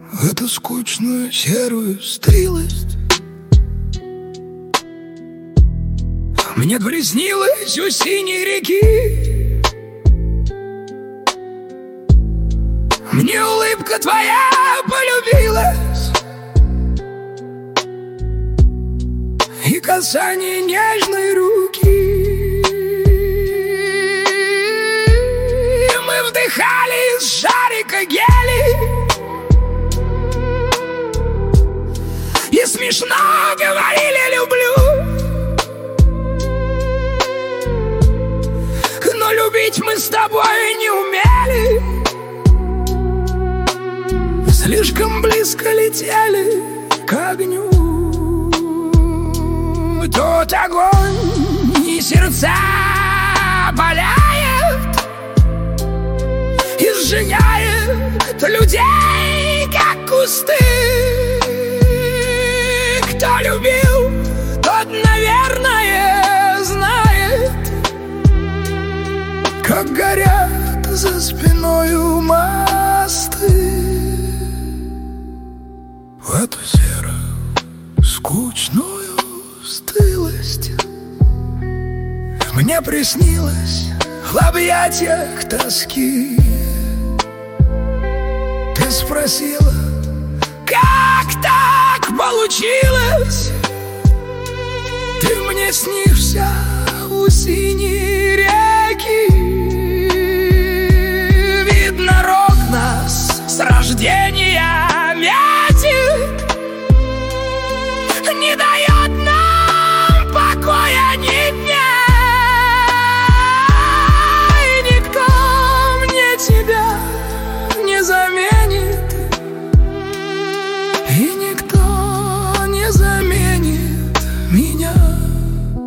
эту скучную серую стылость. Мне приснилось у синей реки, мне улыбка твоя полюбилась, и касание нежной руки. Мы вдыхали из шарика гели и смешно говорили «люблю». Но любить мы с тобой не умели, слишком близко летели к огню. Тот огонь и сердца паляет и сжигает людей, как кусты. Кто любил, тот, наверное, знает, как горят за спиною мосты. В эту серую, скучную стылость мне приснилось в объятиях тоски. Ты спросила, как так получилось? Ты мне снишься у синей реки. Видно, рок нас с рождения метит